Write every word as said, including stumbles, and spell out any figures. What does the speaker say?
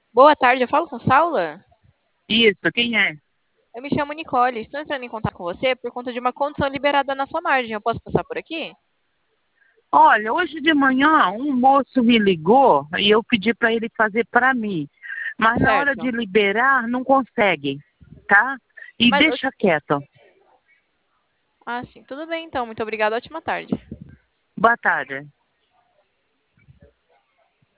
Boa tarde, eu falo com Saula? Isso, quem é? Eu me chamo Nicole, estou entrando em contato com você por conta de uma condição liberada na sua margem. Eu posso passar por aqui? Olha, hoje de manhã um moço me ligou e eu pedi para ele fazer para mim. Mas na hora de Certo. liberar, não consegue, tá? E Mas, eu- deixa quieto. ah, sim, tudo bem então. Muito obrigada, ótima tarde. Boa tarde.